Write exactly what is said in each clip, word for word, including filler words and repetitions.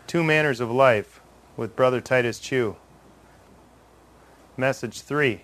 Two Manners of Life with Brother Titus Chu. Message three.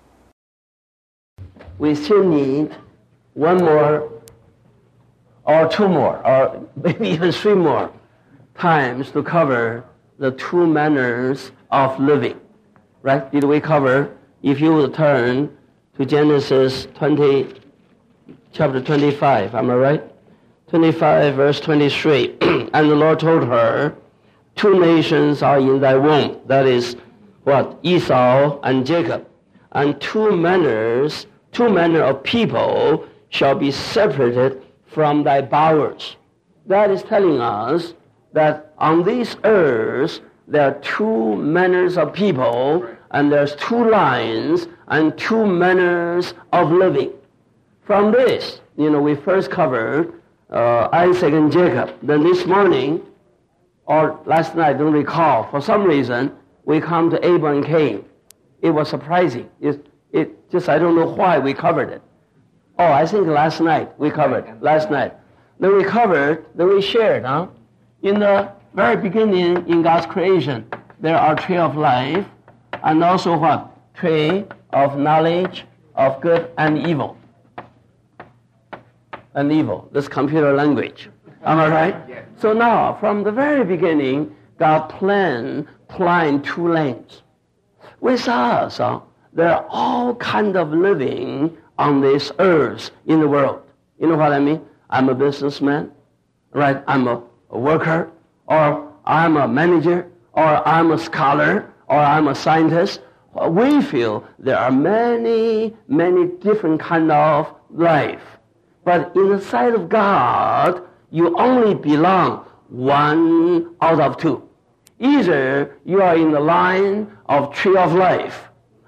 We still need one more or two more or maybe even three more times to cover the two manners of living. Right? Did we cover? If you will turn to Genesis twenty, chapter twenty-five, am I right? twenty-five, verse twenty-three. And the Lord told her, two nations are in thy womb. That is what? Esau and Jacob. And two manners, two manner of people shall be separated from thy bowels. That is telling us that on this earth there are two manners of people, and there's two lines and two manners of living. From this, you know, we first covered uh, Isaac and Jacob. Then this morning, or last night, I don't recall, for some reason, we come to Abel and Cain. It was surprising. It, it just, I don't know why we covered it. Oh, I think last night we covered, last night. Then we covered, then we shared, huh? In the very beginning, in God's creation, there are tree of life, and also what? Tree of knowledge of good and evil. And evil, this computer language. Am I right? Yes. So now, from the very beginning, God planned, planned two lanes. With us, uh, there are all kinds of living on this earth in the world. You know what I mean? I'm a businessman, right? I'm a, a worker, or I'm a manager, or I'm a scholar, or I'm a scientist. We feel there are many, many different kind of life. But in the sight of God, you only belong one out of two. Either you are in the line of tree of life,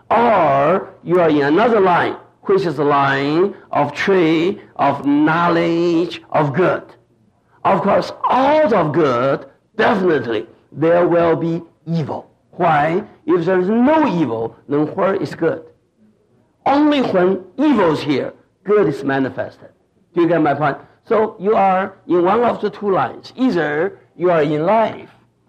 or you are in another line, which is the line of tree of knowledge of good. Of course, out of good, definitely, there will be evil. Why? If there is no evil, then where is good? Only when evil is here, good is manifested. Do you get my point? So you are in one of the two lines. Either you are in life,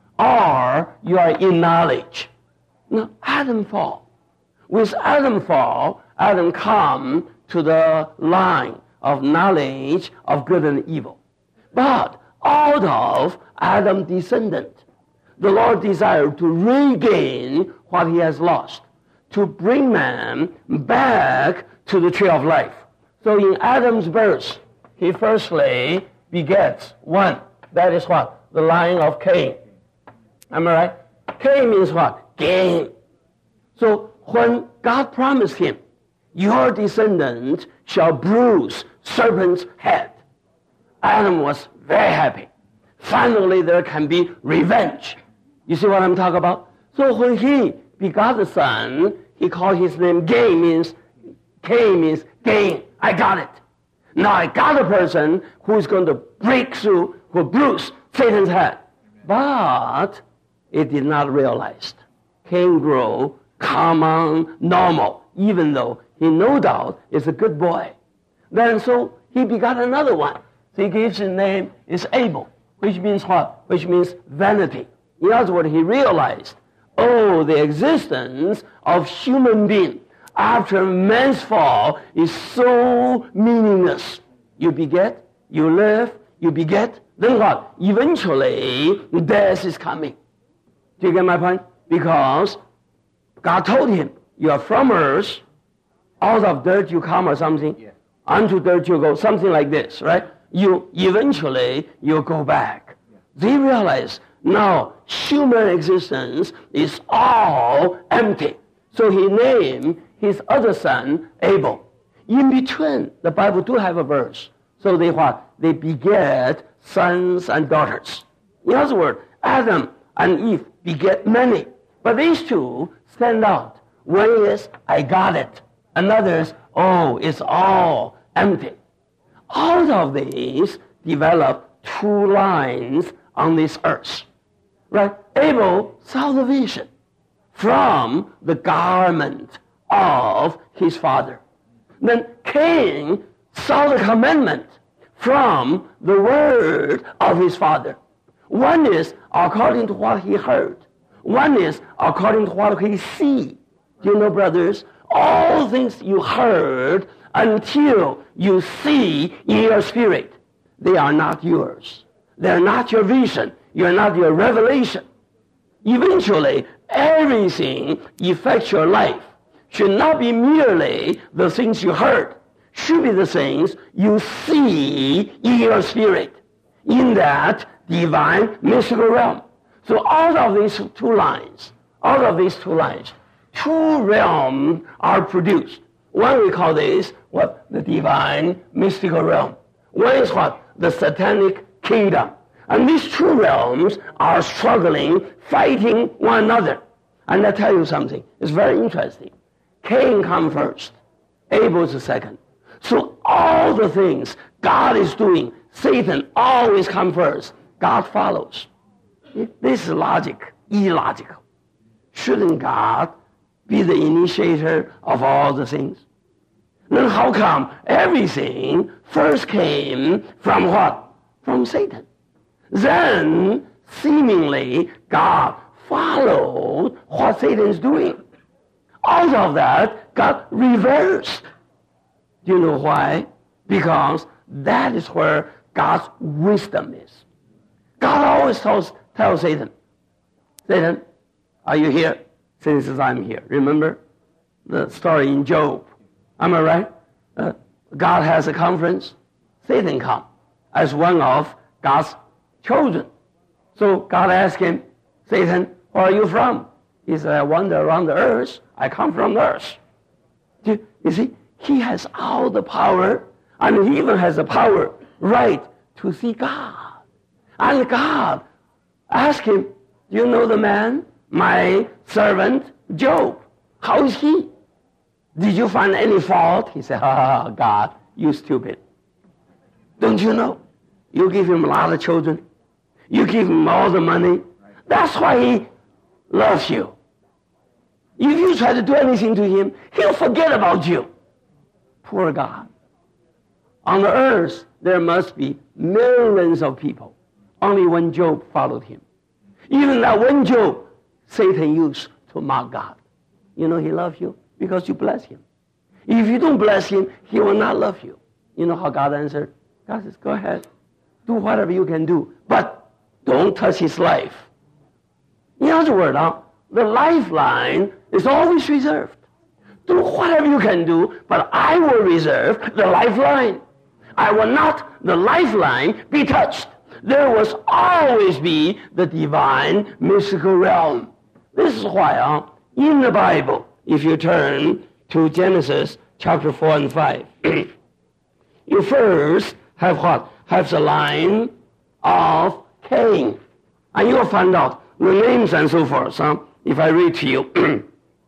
or you are in knowledge. Now, Adam fall. With Adam fall, Adam come to the line of knowledge of good and evil. But out of Adam's descendant, the Lord desired to regain what he has lost, to bring man back to the tree of life. So in Adam's birth, he firstly begets one. That is what? The line of Cain. Am I right? Cain means what? Gain. So when God promised him, your descendant shall bruise serpent's head, Adam was very happy. Finally, there can be revenge. You see what I'm talking about? So when he begot the son, he called his name Gain, means Cain means gain. I got it. Now I got a person who is going to break through, who bruise Satan's head. But it did not realize. Cain grew common, normal, even though he no doubt is a good boy. Then so he begot another one. So he gives his name is Abel, which means what? Which means vanity. In other words, he realized, oh, the existence of human being after man's fall is so meaningless. You beget, you live, you beget, then what? Eventually, death is coming. Do you get my point? Because God told him, you are from earth, out of dirt you come or something, yeah. Unto dirt you go, something like this, right? You eventually, you go back. Yeah. They realize, now, human existence is all empty. So he named his other son Abel. In between, the Bible do have a verse. So they what? They beget sons and daughters. In other words, Adam and Eve beget many. But these two stand out. One is, I got it. Another is, oh, it's all empty. Out of these develop two lines on this earth. Right? Abel saw the vision from the garment of his father. Then Cain saw the commandment from the word of his father. One is according to what he heard. One is according to what he see. You know, brothers, all things you heard until you see in your spirit, they are not yours. They're not your vision. You're not your revelation. Eventually, everything affects your life. Should not be merely the things you heard. Should be the things you see in your spirit, in that divine mystical realm. So out of these two lines, out of these two lines, two realms are produced. One we call this what? The divine mystical realm. One is what? The satanic kingdom. And these two realms are struggling, fighting one another. And I tell you something, it's very interesting. Cain comes first, Abel is second. So all the things God is doing, Satan always comes first. God follows. This is logic, illogical. Shouldn't God be the initiator of all the things? Then how come everything first came from what? From Satan. Then, seemingly, God followed what Satan is doing. Out of that, God reversed. Do you know why? Because that is where God's wisdom is. God always tells, tells Satan, Satan, are you here? Satan says, I'm here. Remember the story in Job? Am I right? Uh, God has a conference. Satan comes as one of God's chosen. So God asked him, Satan, where are you from? He said, I wander around the earth. I come from the earth. You, you see, he has all the power, and he even has the power, right, to see God. And God asked him, do you know the man, my servant, Job? How is he? Did you find any fault? He said, ah, God, you stupid. Don't you know? You give him a lot of children. You give him all the money. That's why he loves you. If you try to do anything to him, he'll forget about you. Poor God. On the earth, there must be millions of people. Only one Job followed him. Even that one Job, Satan used to mock God. You know he loves you because you bless him. If you don't bless him, he will not love you. You know how God answered? God says, go ahead. Do whatever you can do, but don't touch his life. In other words, huh, the lifeline is always reserved. Do whatever you can do, but I will reserve the lifeline. I will not, the lifeline, be touched. There will always be the divine mystical realm. This is why huh, in the Bible, if you turn to Genesis chapter four and five, you first have what? Have the line of Cain. And you'll find out the names and so forth. Huh? If I read to you.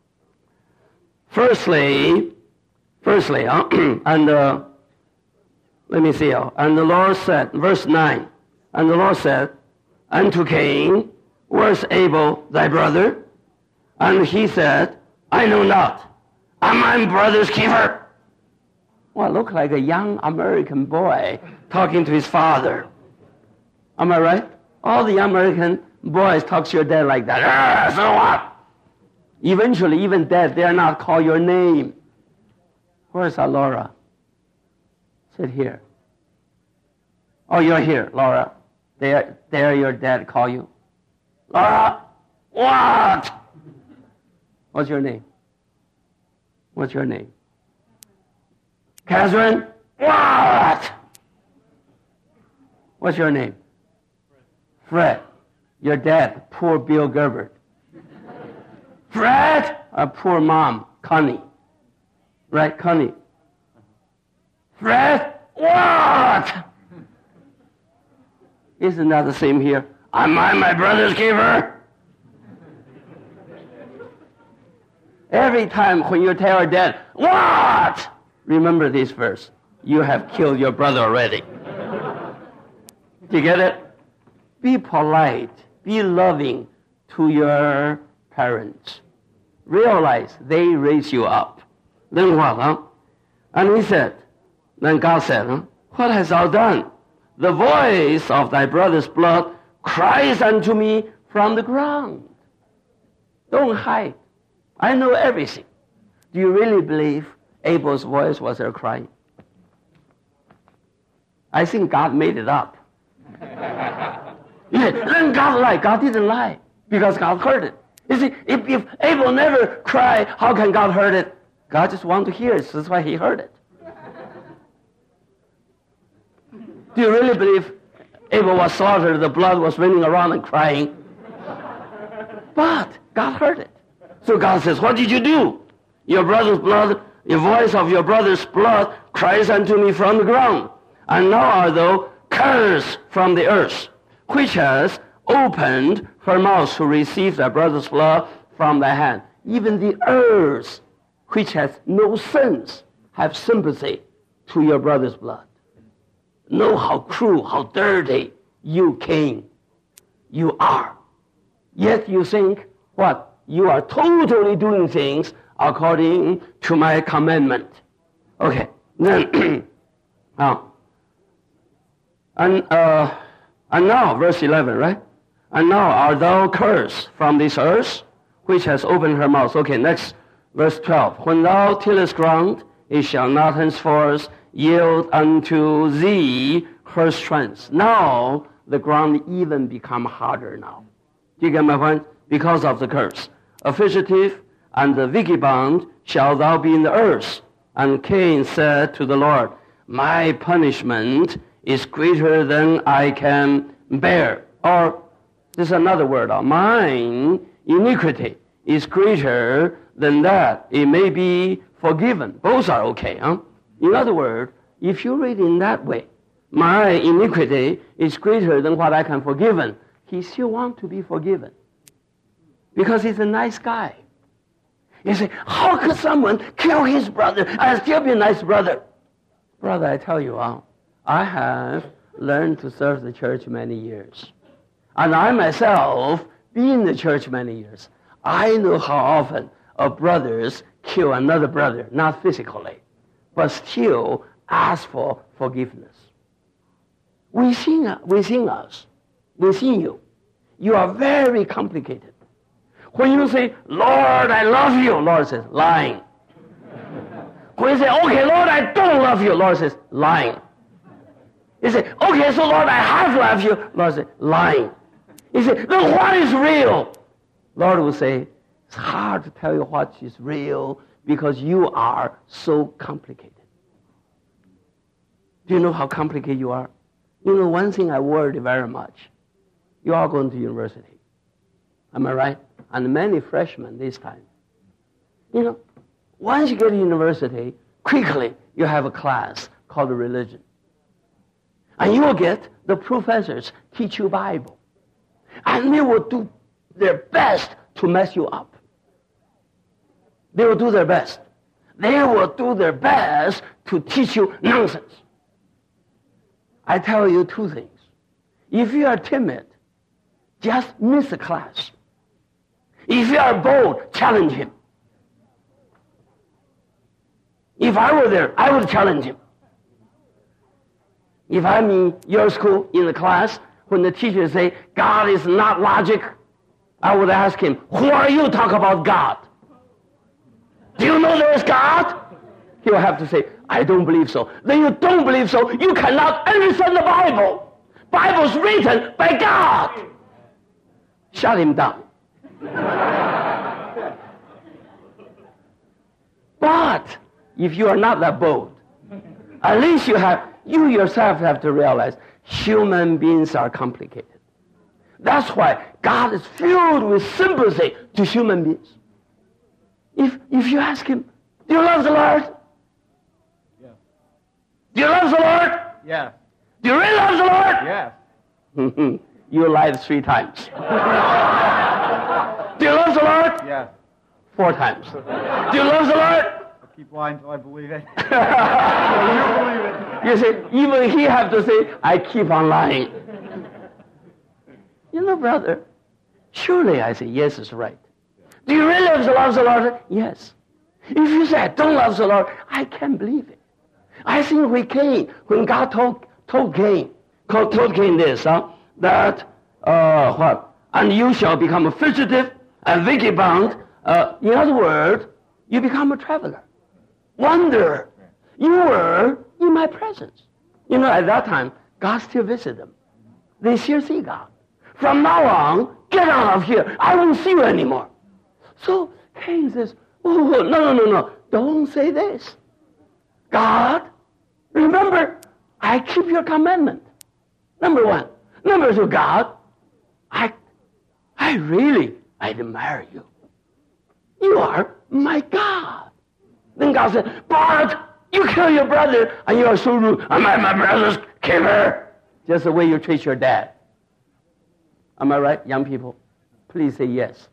firstly, firstly, huh? and uh, let me see. Huh? And the Lord said, verse nine, and the Lord said unto Cain, where's Abel thy brother? And he said, I know not. Am I brother's keeper? Well, look like a young American boy talking to his father. Am I right? All the American boys talk to your dad like that. Ah, so what? Eventually, even dad dare not call your name. Where's our Laura? Sit here. Oh, you're here, Laura. Dare, dare your dad call you? Laura, what? What's your name? What's your name? Catherine, what? What's your name? Fred. Your dad, poor Bill Gerbert. Fred, a poor mom, Connie. Right, Connie? Fred, what? Isn't that the same here? Am I my brother's keeper? Every time when you tell your dad, what? Remember this verse. You have killed your brother already. Do you get it? Be polite. Be loving to your parents. Realize they raise you up. Then what, huh? And he said, then God said, huh? What hast thou done? The voice of thy brother's blood cries unto me from the ground. Don't hide. I know everything. Do you really believe Abel's voice was there crying? I think God made it up. Yeah, then God lied. God didn't lie because God heard it. You see, if, if Abel never cried, how can God heard it? God just wanted to hear it. So that's why he heard it. Do you really believe Abel was slaughtered, the blood was running around and crying? But God heard it. So God says, what did you do? Your brother's blood, the voice of your brother's blood cries unto me from the ground. And now art thou cursed from the earth, which has opened her mouth to receive thy brother's blood from thy hand. Even the earth, which has no sense, have sympathy to your brother's blood. Know how cruel, how dirty you Cain, you are. Yet you think, what? You are totally doing things according to my commandment. Okay, then, now, and, uh, and now, verse eleven, right? And now art thou cursed from this earth, which has opened her mouth. Okay, next, verse twelve. When thou tillest ground, it shall not henceforth yield unto thee her strength. Now, the ground even become harder now. Do you get my point? Because of the curse. A fugitive and the vagabond shall thou be in the earth. And Cain said to the Lord, my punishment is greater than I can bear. Or, there's another word, mine iniquity is greater than that. It may be forgiven. Both are okay, huh? In other words, if you read in that way, my iniquity is greater than what I can forgive, he still wants to be forgiven. Because he's a nice guy. You say, how could someone kill his brother and still be a nice brother? Brother, I tell you, uh, I have learned to serve the church many years. And I myself, be in the church many years, I know how often a brothers kill another brother, not physically, but still ask for forgiveness. Within, within us, within you, you are very complicated. When you say, Lord, I love you, Lord says, lying. When you say, okay, Lord, I don't love you, Lord says, lying. You say, okay, so Lord, I have loved you, Lord says, lying. You say, then what is real? Lord will say, it's hard to tell you what is real because you are so complicated. Do you know how complicated you are? You know, one thing I worry very much. You are going to university. Am I right? And many freshmen this time. You know, once you get to university, quickly you have a class called religion. And you will get the professors teach you Bible. And they will do their best to mess you up. They will do their best. They will do their best to teach you nonsense. I tell you two things. If you are timid, just miss the class. If you are bold, challenge him. If I were there, I would challenge him. If I'm in your school, in the class, when the teacher say, God is not logic, I would ask him, who are you to talk about God? Do you know there is God? He will have to say, I don't believe so. Then you don't believe so, you cannot understand the Bible. Bible's written by God. Shut him down. But if you are not that bold, at least you have, you yourself have to realize human beings are complicated. That's why God is filled with sympathy to human beings. If, if you ask him, do you love the Lord? Yes. Do you love the Lord? Yes. Do you really love the Lord? Yes. You lied three times. Do you love the Lord? Yes. Four times. Do you love the Lord? I'll keep lying until I believe it. You see, even he have to say, I keep on lying. You know, brother, surely I say, yes, it's right. Do you really love the Lord? Yes. If you say, I don't love the Lord, I can't believe it. I think we Cain, when God told, told Cain, told Cain this, huh, that uh, what? And you shall become a fugitive and vagabond. Uh, in other words, you become a traveler. Wonder. You were in my presence. You know, at that time, God still visited them. They still see God. From now on, get out of here. I won't see you anymore. So Cain says, oh, no, no, no, no. Don't say this. God, remember, I keep your commandment. Number one. Number two, God, I, I really admire you. You are my God. Then God said, but you kill your brother, and you are so rude. Am I my brother's keeper? Just the way you treat your dad. Am I right, young people? Please say yes.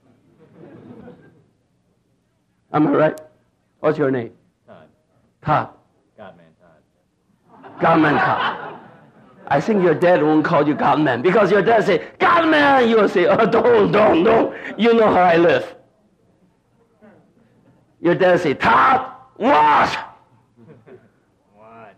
Am I right? What's your name? Todd. Todd. Godman Todd. Godman Todd. I think your dad won't call you Godman because your dad say, Godman, you will say, oh, don't, don't, don't. You know how I live. Your dad say, Todd, what? What?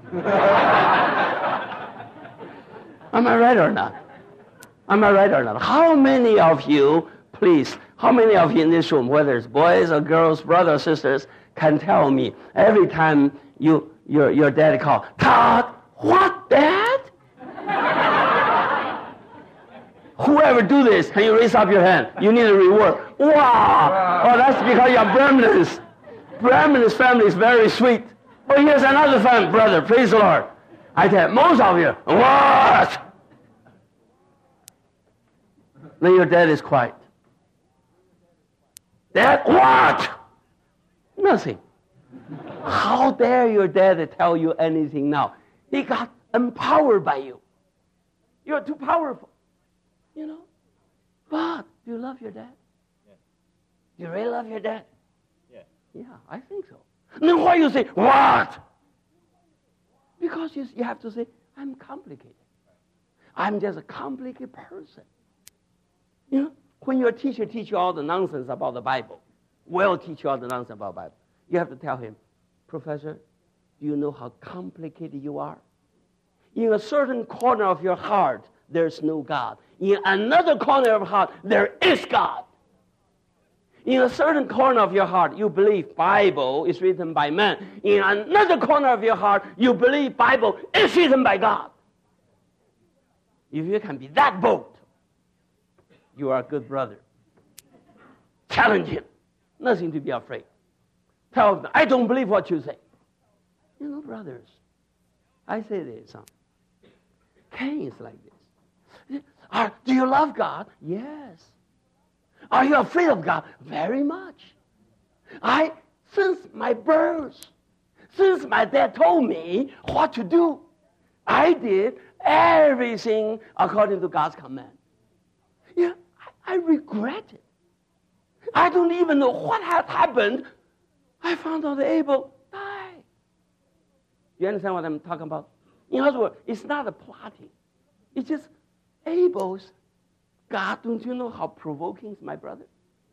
Am I right or not? Am I right or not? How many of you, please, how many of you in this room, whether it's boys or girls, brothers or sisters, can tell me every time you your your dad call, Todd, what, Dad? Whoever do this, can you raise up your hand? You need a reward. Wow! wow. Oh, that's because you're Brahmins. Brahmins family is very sweet. Oh, here's another family, brother. Praise the Lord. I tell most of you, what? Then your dad is quiet. Dad, what? Nothing. How dare your dad tell you anything now? He got empowered by you. You're too powerful. You know? But do you love your dad? Yeah. Do you really love your dad? Yeah. Yeah, I think so. Then why you say, what? Because you, you have to say, I'm complicated. I'm just a complicated person. You know, when your teacher teach you all the nonsense about the Bible, will teach you all the nonsense about the Bible, you have to tell him, Professor, do you know how complicated you are? In a certain corner of your heart, there's no God. In another corner of your heart, there is God. In a certain corner of your heart, you believe Bible is written by man. In another corner of your heart, you believe Bible is written by God. If you can be that bold, you are a good brother. Challenge him. Nothing to be afraid. Tell him, I don't believe what you say. You know, brothers, I say this. Huh? Cain is like this. Are, do you love God? Yes. Are you afraid of God? Very much. I, since my birth, since my dad told me what to do, I did everything according to God's command. Yeah, I, I regret it. I don't even know what had happened. I found out Abel died. You understand what I'm talking about? In other words, it's not a plotting. It's just Abel's. God, don't you know how provoking is my brother?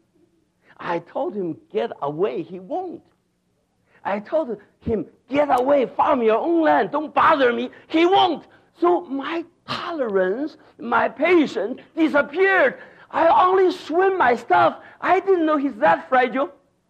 I told him, get away. He won't. I told him, get away from your own land. Don't bother me. He won't. So my tolerance, my patience disappeared. I only swim my stuff. I didn't know he's that fragile.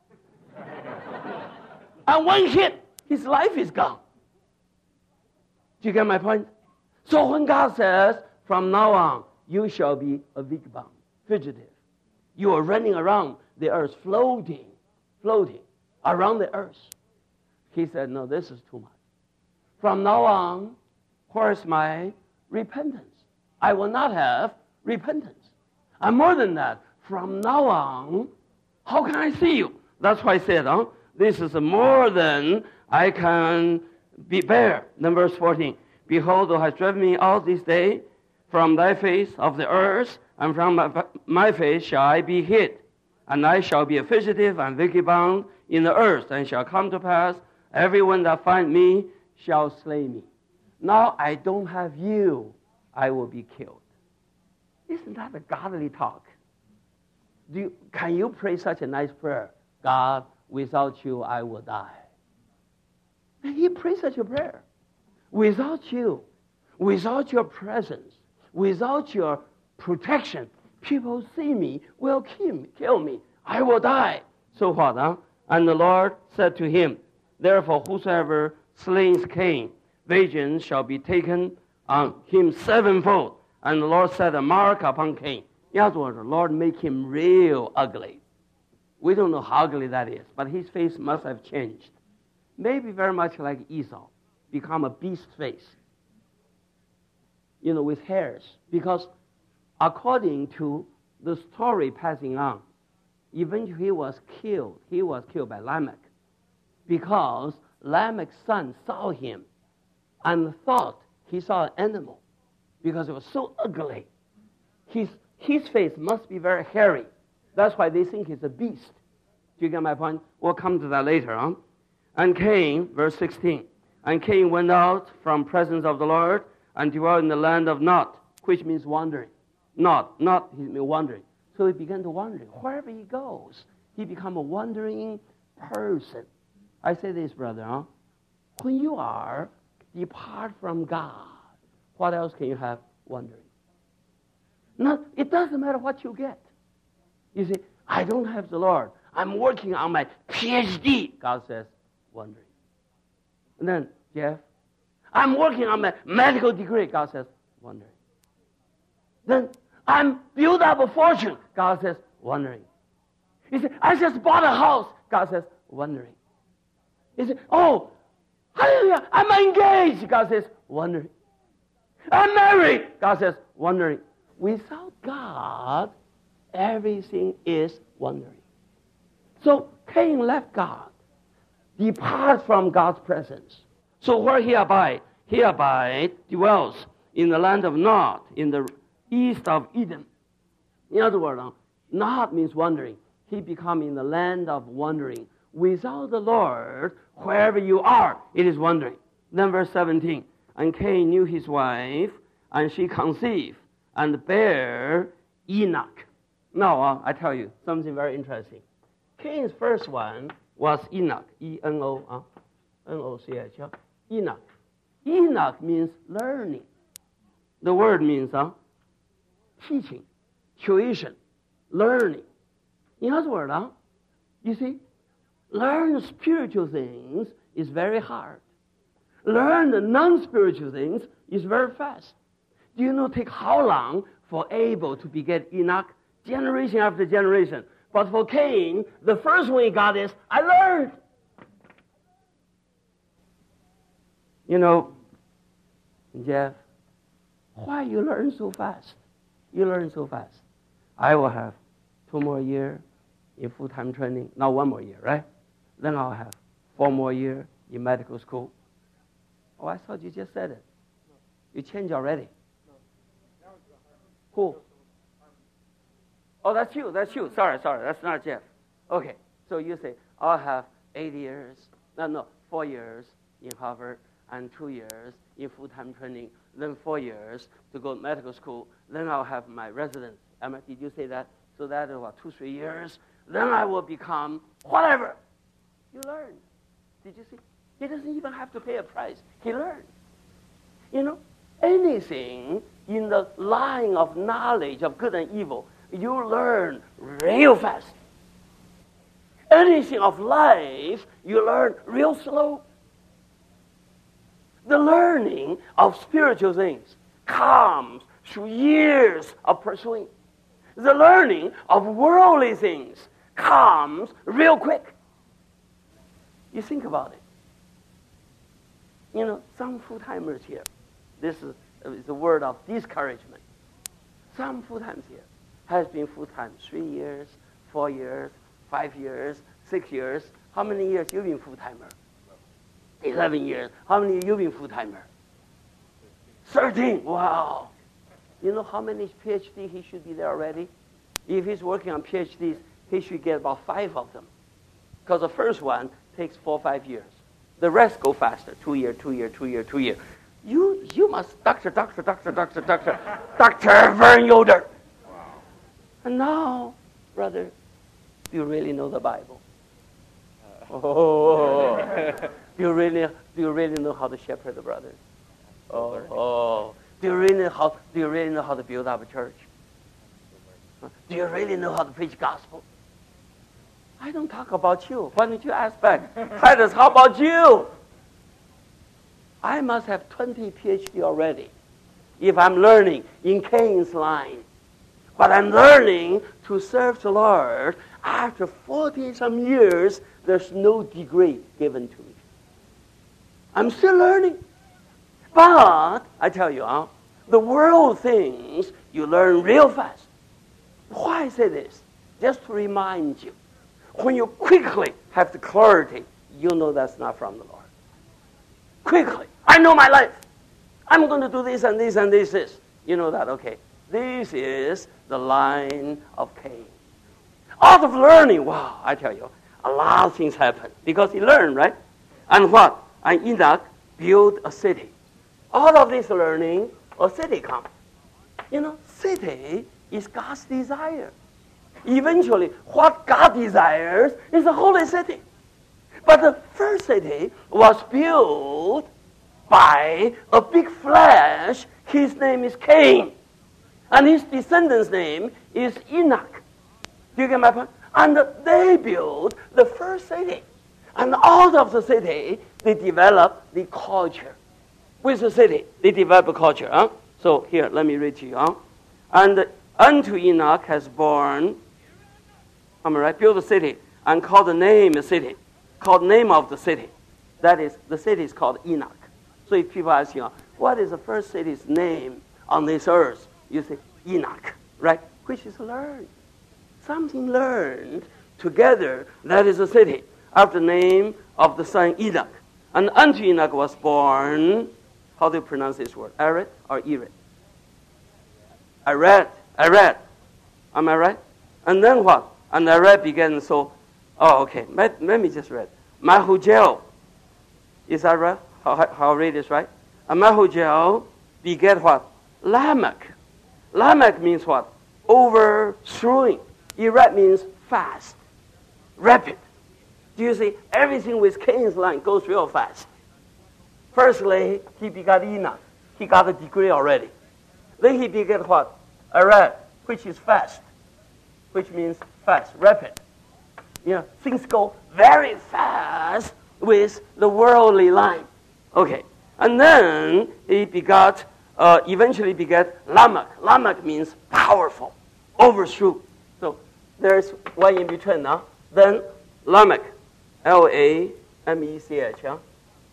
And one hit, his life is gone. Do you get my point? So when God says, from now on, you shall be a vagabond, fugitive. You are running around the earth, floating, floating around the earth. He said, no, this is too much. From now on, where's my repentance? I will not have repentance. And more than that, from now on, how can I see you? That's why I said, huh? This is more than I can be bear. Then verse fourteen, behold, thou hast driven me out this day from thy face of the earth, and from my, my face shall I be hid. And I shall be a fugitive and vagabond in the earth, and shall come to pass, everyone that find me shall slay me. Now I don't have you, I will be killed. Isn't that a godly talk? Do you, can you pray such a nice prayer? God, without you, I will die. And he prays such a prayer. Without you, without your presence, without your protection. People see me, will kill me, kill me. I will die. So what? Huh? And the Lord said to him, therefore whosoever slays Cain, vengeance shall be taken on him sevenfold. And the Lord set a mark upon Cain. In other words, the Lord make him real ugly. We don't know how ugly that is, but his face must have changed. Maybe very much like Esau, become a beast face. You know, with hairs. Because according to the story passing on, eventually he was killed. He was killed by Lamech. Because Lamech's son saw him and thought he saw an animal. Because it was so ugly. His, his face must be very hairy. That's why they think he's a beast. Do you get my point? We'll come to that later on. And Cain, verse sixteen, and Cain went out from presence of the Lord and dwelt in the land of Nod, which means wandering. Nod, not he means wandering. So he began to wander. Wherever he goes, he become a wandering person. I say this, brother, huh? When you are depart from God, what else can you have? Wandering. Not, it doesn't matter what you get. You see, I don't have the Lord. I'm working on my P H D. God says, wandering. And then, Jeff, I'm working on my medical degree. God says, wandering. Then, I'm built up a fortune. God says, wandering. He said, I just bought a house. God says, wandering. He said, oh, hallelujah, I'm engaged. God says, wandering. I'm married. God says, wandering. Without God, everything is wandering. So Cain left God, depart from God's presence. So where he abide? He abide, dwells in the land of Nod, in the east of Eden. In other words, Nod means wandering. He become in the land of wandering. Without the Lord, wherever you are, it is wandering. Then verse seventeen, and Cain knew his wife, and she conceived, and bare Enoch. Now, uh, I tell you something very interesting. Cain's first one was Enoch, E N O, uh, N O C H, uh, Enoch. Enoch means learning. The word means uh, teaching, tuition, learning. In other words, uh, you see, learn spiritual things is very hard. Learn the non-spiritual things is very fast. Do you know take how long for Abel to beget Enoch? Generation after generation. But for Cain, the first one he got is, I learned. You know, Jeff, why you learn so fast? You learn so fast. I will have two more years in full-time training. Now one more year, right? Then I'll have four more years in medical school. Oh, I thought you just said it. You changed already. Who? Oh, that's you. That's you. Sorry, sorry. That's not Jeff. Okay. So you say, I'll have eight years. No, no, four years in Harvard and two years in full-time training. Then four years to go to medical school. Then I'll have my residence. Emma, did you say that? So that is what, two, three years. Then I will become whatever. You learn. Did you see? He doesn't even have to pay a price. He learned. You know, anything in the line of knowledge of good and evil, you learn real fast. Anything of life, you learn real slow. The learning of spiritual things comes through years of pursuing. The learning of worldly things comes real quick. You think about it. You know, some full-timers here, this is, is a word of discouragement. Some full-timers here has been full-time three years, four years, five years, six years. How many years you been full-timer? Eleven years. How many you been full-timer? Thirteen. Wow. You know how many P H D he should be there already? If he's working on P H Ds, he should get about five of them. Because the first one takes four or five years. The rest go faster. Two year, two year, two year, two year. You you must, doctor, doctor, doctor, doctor, doctor, Doctor Vern Yoder. Wow. And now, brother, do you really know the Bible? Uh, oh, do you really do you really know how to shepherd the brothers? Oh, oh, do you really know how do you really know how to build up a church? Do you really know how to preach gospel? I don't talk about you. Why don't you ask back? Titus, how about you? I must have twenty P H D already if I'm learning in Cain's line. But I'm learning to serve the Lord. After forty-some years, there's no degree given to me. I'm still learning. But, I tell you, huh, the world things you learn real fast. Why I say this? Just to remind you. When you quickly have the clarity, you know that's not from the Lord. Quickly. I know my life. I'm going to do this and this and this, this. You know that, okay. This is the line of Cain. Out of learning, wow, I tell you, a lot of things happen. Because he learned, right? And what? And Enoch built a city. Out of this learning, a city comes. You know, city is God's desire. Eventually, what God desires is a holy city. But the first city was built by a big flesh. His name is Cain. And his descendant's name is Enoch. Do you get my point? And they built the first city. And out of the city, they developed the culture. With the city, they developed a culture. Huh? So here, let me read to you. Huh? And unto Enoch has born, am I right? Built a city and called the name a city. Called name of the city. That is, the city is called Enoch. So if people ask you, what is the first city's name on this earth? You say, Enoch, right? Which is learned. Something learned together, that is a city. After the name of the son Enoch. And unto Enoch was born, how do you pronounce this word? Ared or Ered? Ared, Ared. Am I right? And then what? And Ared began, so, oh, okay, let, let me just read. Mahujael, is that right? How, how I read this, right? And Mahujael begat what? Lamech. Lamech means what? Overthrowing. Ered means fast, rapid. Do you see? Everything with Cain's line goes real fast. Firstly, he begot Enoch. He got a degree already. Then he begat what? Ared, which is fast, which means fast, rapid. You know, things go very fast with the worldly line. Okay. And then he begot, uh, eventually begat Lamech. Lamech means powerful, overthrew. So there's one in between now. Then Lamech, L A M E C H. Huh?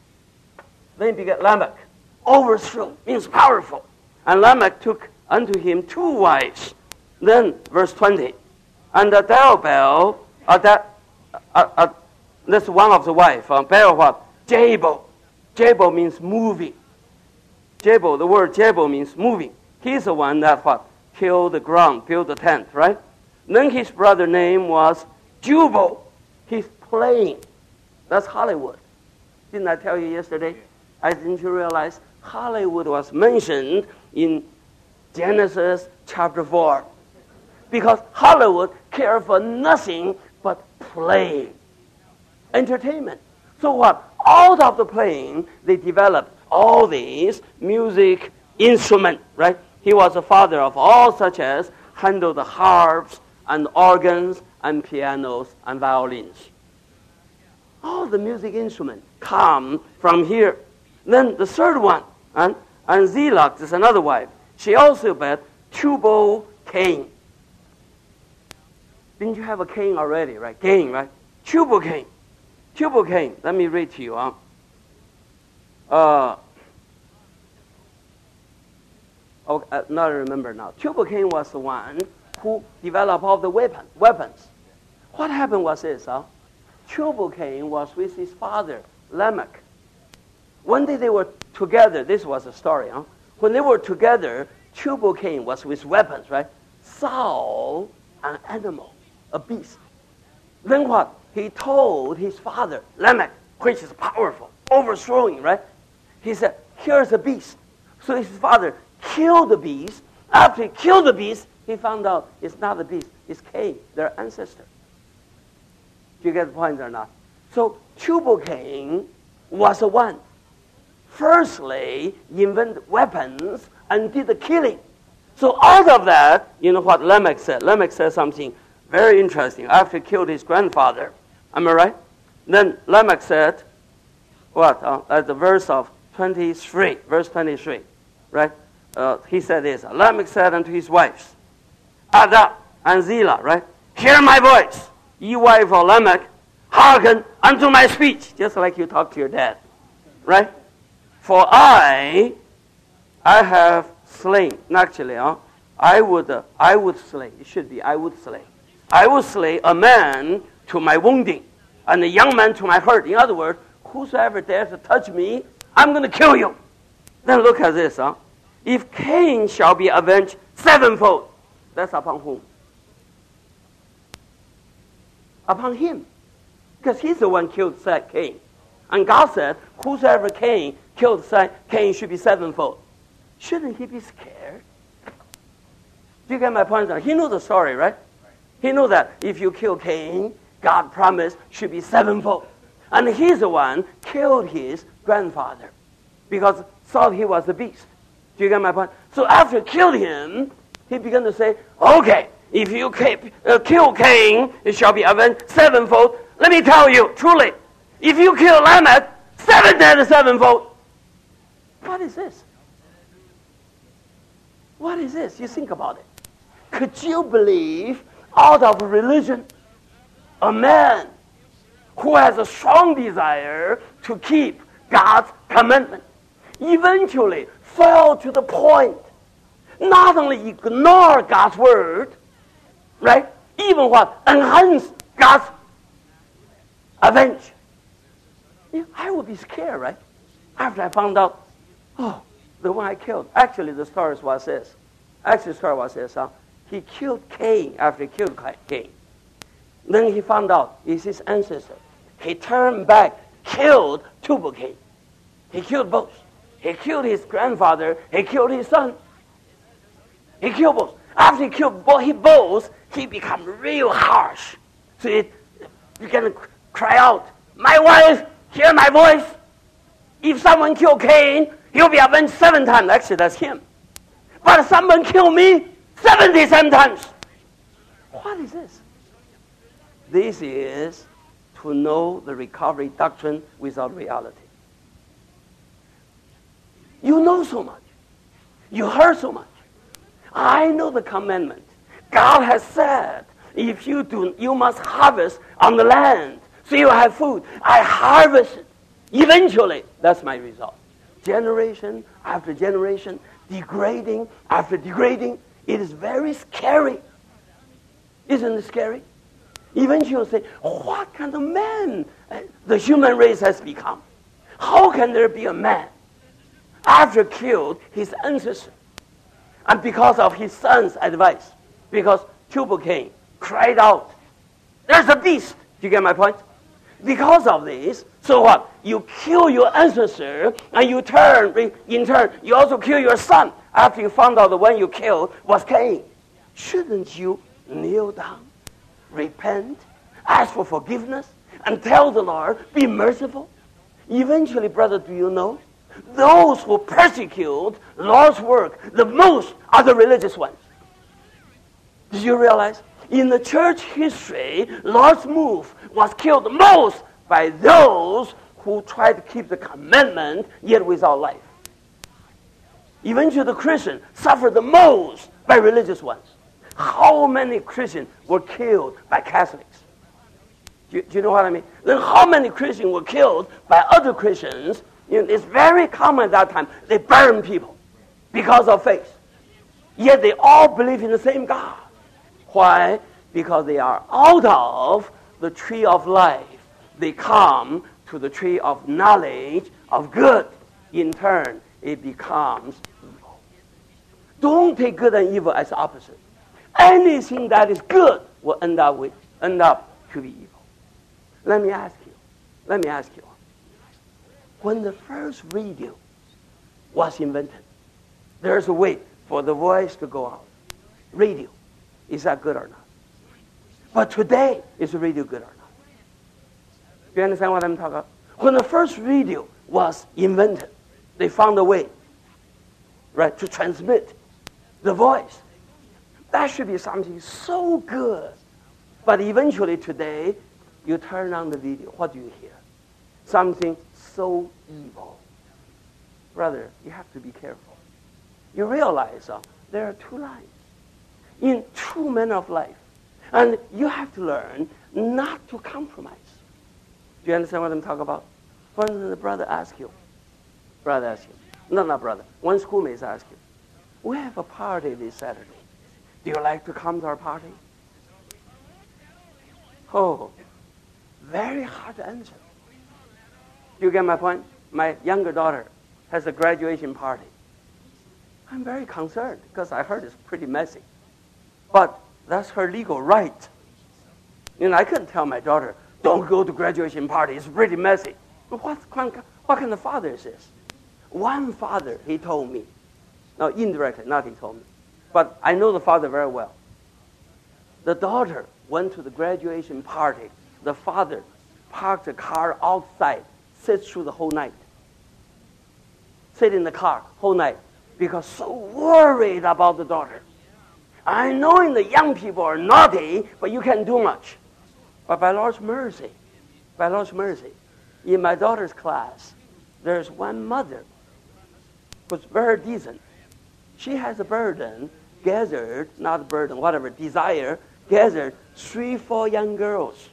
Then he begat Lamech. Overthrew means powerful. And Lamech took unto him two wives. Then, verse twenty. And the Darabel, uh, that, uh, uh, that's one of the wife. Uh, Bel what? Jabal. Jabal means moving. Jabal, the word Jabal means moving. He's the one that what? Killed the ground, built the tent, right? Then his brother name was Jubal. He's playing. That's Hollywood. Didn't I tell you yesterday? I didn't you realize Hollywood was mentioned in Genesis chapter four. Because Hollywood cared for nothing but playing. Entertainment. So what? Out of the playing, they developed all these music instruments, right? He was the father of all such as handle the harps and organs and pianos and violins. All the music instruments come from here. Then the third one, and, and Zilach is another wife. She also had Tubal Cain. Didn't you have a Cain already, right? Cain, right? Tubal Cain. Tubal Cain. Let me read to you. Huh? Uh, oh, uh, now I remember now. Tubal Cain was the one who developed all the weapon, weapons. What happened was this, huh? Tubal Cain was with his father, Lamech. One day they were together. This was a story, huh? When they were together, Tubal Cain was with weapons, right? Saw an animal, a beast. Then what? He told his father, Lamech, which is powerful, overthrowing, right? He said, here's a beast. So his father killed the beast. After he killed the beast, he found out it's not the beast, it's Cain, their ancestor. Do you get the point or not? So Tubal Cain was the one. Firstly, invented weapons and did the killing. So out of that, you know what Lamech said? Lamech said something very interesting. After he killed his grandfather, am I right? Then Lamech said, what? Uh, at the verse of twenty-three, verse twenty-three, right? Uh, he said this, Lamech said unto his wives, Ada and Zillah, right? Hear my voice, ye wife of Lamech, hearken unto my speech, just like you talk to your dad, right? For I, I have slain, actually, uh, I would, uh, I would slay, it should be I would slay. I would slay a man to my wounding, and a young man to my hurt. In other words, whosoever dares to touch me, I'm going to kill you. Then look at this, huh? If Cain shall be avenged sevenfold, that's upon whom? Upon him. Because he's the one killed Cain. And God said, whosoever Cain killed Cain should be sevenfold. Shouldn't he be scared? Do you get my point? He knew the story, right? He knew that if you kill Cain, God promised should be sevenfold. And he's the one killed his grandfather because thought he was a beast. Do you get my point? So after killed him, he began to say, okay, if you kill Cain, it shall be avenged sevenfold. Let me tell you, truly, if you kill Lamech, seven times sevenfold. What is this? What is this? You think about it. Could you believe out of religion, a man who has a strong desire to keep God's commandment eventually fell to the point not only ignore God's word, right? Even what? Enhance God's avenge. Yeah, I would be scared, right? After I found out, oh, the one I killed. Actually, the story was this. Actually, the story was this. Huh? He killed Cain after he killed Cain. Then he found out it's his ancestor. He turned back, killed Tubal-Cain. He killed both. He killed his grandfather. He killed his son. He killed both. After he killed both, he both, he became real harsh. So it began to cry out, my wife, hear my voice. If someone killed Cain, he'll be avenged seven times. Actually, that's him. But if someone killed me, seventy-seven times. What is this? This is to know the recovery doctrine without reality. You know so much. You heard so much. I know the commandment. God has said, if you do, you must harvest on the land so you have food. I harvest it. Eventually, that's my result. Generation after generation, degrading after degrading. It is very scary. Isn't it scary? Eventually you'll say, what kind of man the human race has become? How can there be a man after killed his ancestor? And because of his son's advice, because Tubal-Cain cried out, there's a beast. Do you get my point? Because of this, so what? You kill your ancestor, and you turn, in turn, you also kill your son after you found out the one you killed was Cain. Shouldn't you kneel down, repent, ask for forgiveness, and tell the Lord, be merciful? Eventually, brother, do you know? Those who persecute Lord's work the most are the religious ones. Did you realize? In the church history, Lord's move was killed most by those who tried to keep the commandment yet without life. Eventually, the Christians suffered the most by religious ones. How many Christians were killed by Catholics? Do you, do you know what I mean? Then how many Christians were killed by other Christians? You know, it's very common at that time. They burn people because of faith. Yet they all believe in the same God. Why? Because they are out of the tree of life. They come to the tree of knowledge of good. In turn, it becomes evil. Don't take good and evil as opposite. Anything that is good will end up with end up to be evil. Let me ask you. Let me ask you. When the first radio was invented, there's a way for the voice to go out. Radio. Is that good or not? But today, is the radio good or not? Do you understand what I'm talking about? When the first radio was invented, they found a way, right, to transmit the voice. That should be something so good. But eventually today, you turn on the video. What do you hear? Something so evil. Brother, you have to be careful. You realize uh, there are two lines in true men of life. And you have to learn not to compromise. Do you understand what I'm talking about? For instance, the brother asks you, brother asks you, no, not brother, one schoolmate asks you, we have a party this Saturday. Do you like to come to our party? Oh, very hard to answer. Do you get my point? My younger daughter has a graduation party. I'm very concerned because I heard it's pretty messy. But that's her legal right. You know, I couldn't tell my daughter, don't go to graduation party, it's pretty messy. But what, what kind of father is this? One father, he told me, no, indirectly, not he told me, but I know the father very well. The daughter went to the graduation party. The father parked the car outside, sits through the whole night. Sit in the car whole night because so worried about the daughter. I know the young people are naughty, but you can't do much. But by Lord's mercy, by Lord's mercy, in my daughter's class, there's one mother who's very decent. She has a burden, gathered, not a burden, whatever, desire, gathered three, four young girls.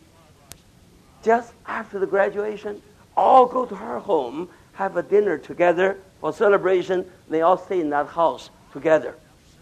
Just after the graduation, all go to her home, have a dinner together for celebration. They all stay in that house together.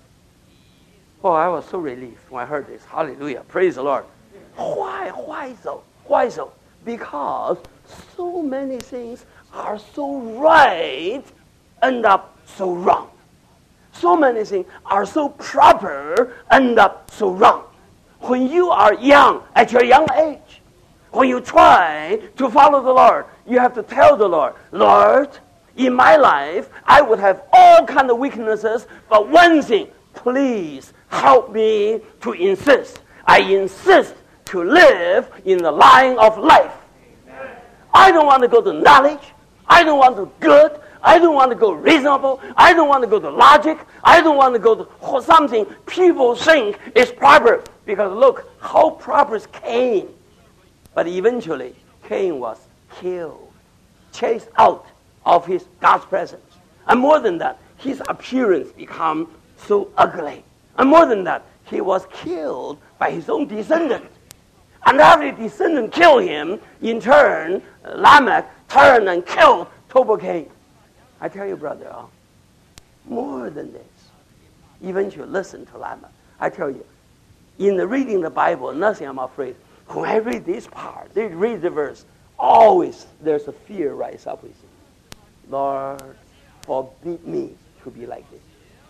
Oh, I was so relieved when I heard this. Hallelujah. Praise the Lord. Why? Why so? Why so? Because so many things are so right, end up so wrong. So many things are so proper, end up so wrong. When you are young, at your young age, when you try to follow the Lord, you have to tell the Lord, Lord, in my life, I would have all kinds of weaknesses, but one thing, please help me to insist. I insist to live in the line of life. I don't want to go to knowledge. I don't want to good. I don't want to go reasonable. I don't want to go to logic. I don't want to go to something people think is proper. Because look, how proper is Cain? But eventually, Cain was killed, chased out of his God's presence. And more than that, his appearance became so ugly. And more than that, he was killed by his own descendant. And after the descendant killed him, in turn, Lamech turned and killed Tubal Cain. I tell you, brother, uh, more than this. Eventually, listen to Lamech. I tell you, in the reading the Bible, nothing I'm afraid. When I read this part, they read the verse, always there's a fear rise up within me. Lord, forbid me to be like this.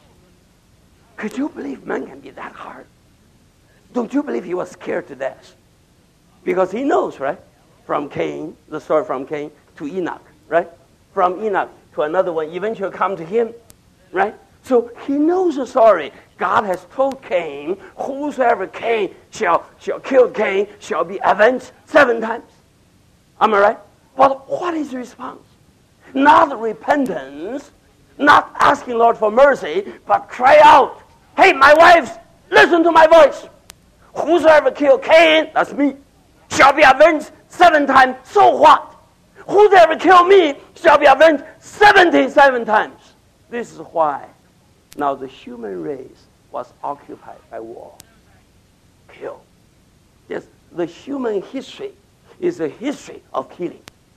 Could you believe man can be that hard? Don't you believe he was scared to death? Because he knows, right? From Cain, the story from Cain to Enoch, right? From Enoch to another one, eventually come to him, right? So he knows the story. God has told Cain, whosoever Cain shall, shall kill Cain shall be avenged seven times. Am I right? But what is the response? Not repentance, not asking Lord for mercy, but cry out, hey, my wives, listen to my voice. Whosoever kill Cain, that's me, shall be avenged seven times. So what? Whosoever kill me shall be avenged seventy-seven times. This is why now the human race was occupied by war. Kill. Yes, the human history is a history of killing.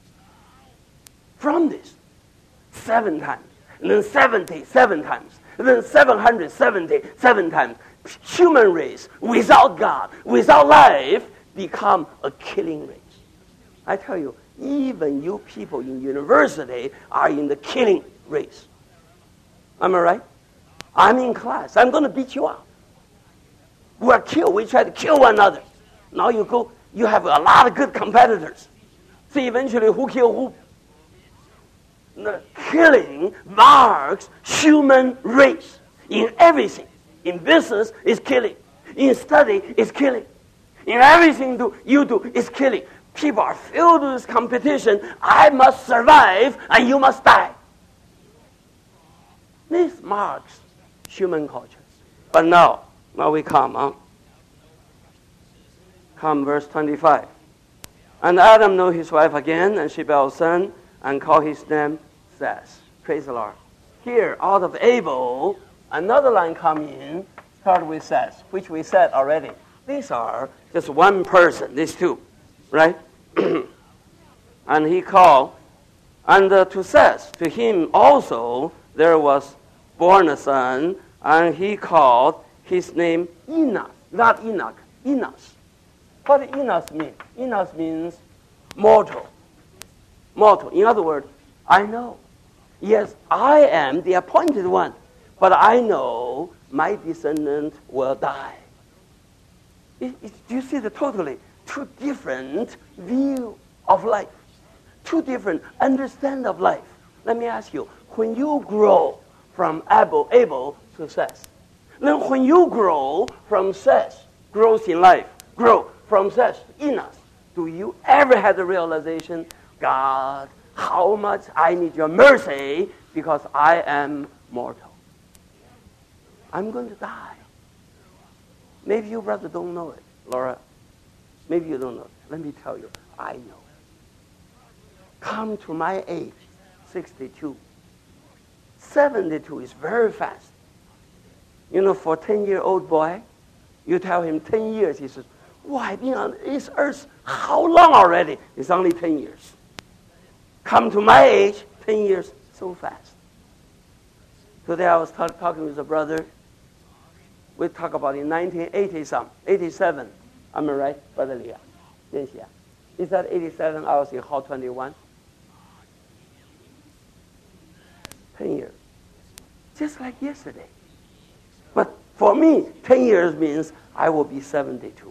From this, seven times, and then seventy-seven times, and then seven hundred seventy-seven times, human race without God, without life, become a killing race. I tell you, even you people in university are in the killing race. Am I right? I'm in class. I'm going to beat you up. We're killed. We try to kill one another. Now you go, you have a lot of good competitors. See, eventually, who kill who? The killing marks human race in everything. In business, it's killing. In study, it's killing. In everything do, you do, it's killing. People are filled with this competition. I must survive, and you must die. This marks human culture. But now, now we come, huh? Come, verse twenty-five. And Adam knew his wife again, and she bare a son, and called his name Seth. Praise the Lord. Here, out of Abel, another line come in, start with Seth, which we said already. These are just one person, these two, right? And he called, and uh, to Seth, to him also there was born a son, and he called his name Enoch, not Enoch, Enos. What does Enos mean? Enos means mortal. Mortal. In other words, I know. Yes, I am the appointed one, but I know my descendant will die. It, it, do you see the totally two different view of life? Two different understand of life. Let me ask you, when you grow from Abel, Abel to Seth, then when you grow from Seth, growth in life, grow from Seth to Enos, do you ever have the realization, God, how much I need your mercy because I am mortal? I'm going to die. Maybe you, brother, don't know it, Laura. Maybe you don't know it. Let me tell you, I know. Come to my age, sixty-two. seventy-two is very fast. You know, for a ten-year-old boy, you tell him ten years, he says, well, I've been on this earth how long already? It's only ten years. Come to my age, ten years, so fast. Today I was t- talking with a brother. We talk about in nineteen eighty some, eighty-seven. Am I right, Brother Leah? Yes, yeah. Is that eighty-seven? I was in Hall twenty-one. ten years. Just like yesterday. But for me, ten years means I will be seventy-two.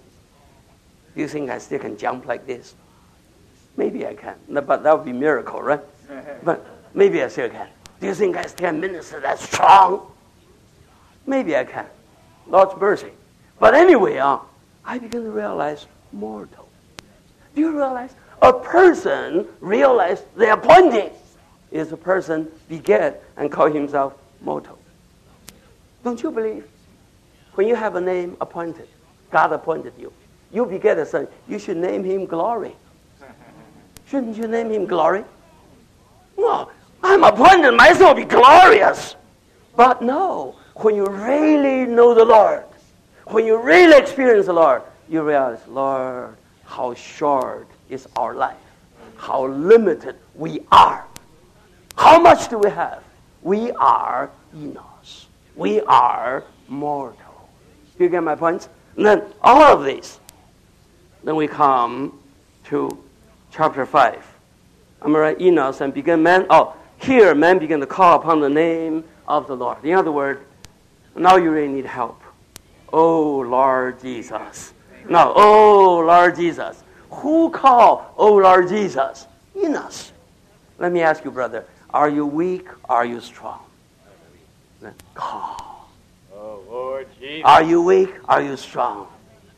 Do you think I still can jump like this? Maybe I can. But that would be a miracle, right? But maybe I still can. Do you think I still can minister that strong? Maybe I can. Lord's mercy. But anyway, uh, I begin to realize mortal. Do you realize a person realize the appointing is a person beget and call himself mortal? Don't you believe? When you have a name appointed, God appointed you. You beget a son. You should name him Glory. Shouldn't you name him Glory? Well, I'm appointed, myself be glorious. But no, when you really know the Lord, when you really experience the Lord, you realize, Lord, how short is our life. How limited we are. How much do we have? We are Enos. We are mortal. Do you get my point? And then all of this. Then we come to chapter five. Am I right? Enos and began man. Oh, here man began to call upon the name of the Lord. In other words, now you really need help. Oh, Lord Jesus. Now, oh, Lord Jesus. Who called, oh, Lord Jesus? Enos. Let me ask you, brother, are you weak? Are you strong? Then call. Oh, Lord Jesus. Are you weak? Are you strong?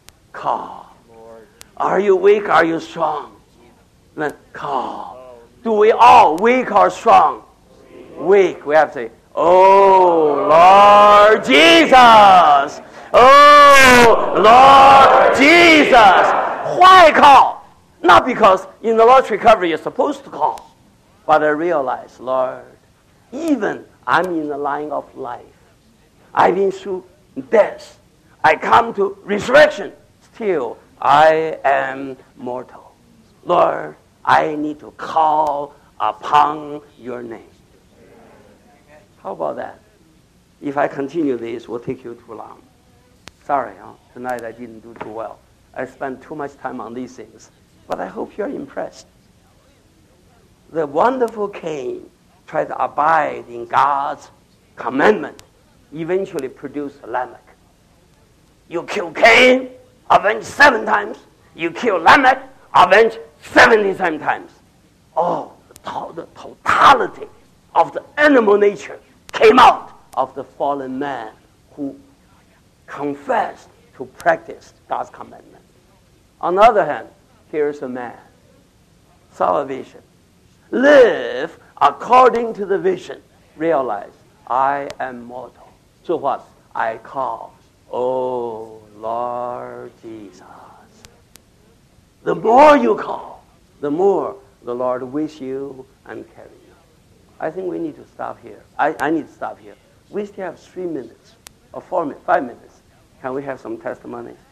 Call. Lord. Are you weak? Are you strong? Then call. Do we all weak or strong? Weak. We have to say, oh, Lord Jesus. Oh, Lord Jesus. Why call? Not because in the Lord's recovery you're supposed to call, but I realize, Lord, even I'm in the line of life. I've been through death. I come to resurrection. Still, I am mortal. Lord, I need to call upon your name. How about that? If I continue this, it will take you too long. Sorry, huh? Tonight I didn't do too well. I spent too much time on these things. But I hope you're impressed. The wonderful Cain tried to abide in God's commandment, eventually produced Lamech. You kill Cain, avenge seven times. You kill Lamech, avenge seventy-seven times. Oh, the, the totality of the animal nature came out of the fallen man who confessed to practice God's commandment. On the other hand, here's a man, saw a vision, live according to the vision, realize I am mortal. So what? I call, oh, Lord Jesus. The more you call, the more the Lord with you and carry you. I think we need to stop here. I, I need to stop here. We still have three minutes, or four minutes, five minutes. Can we have some testimonies?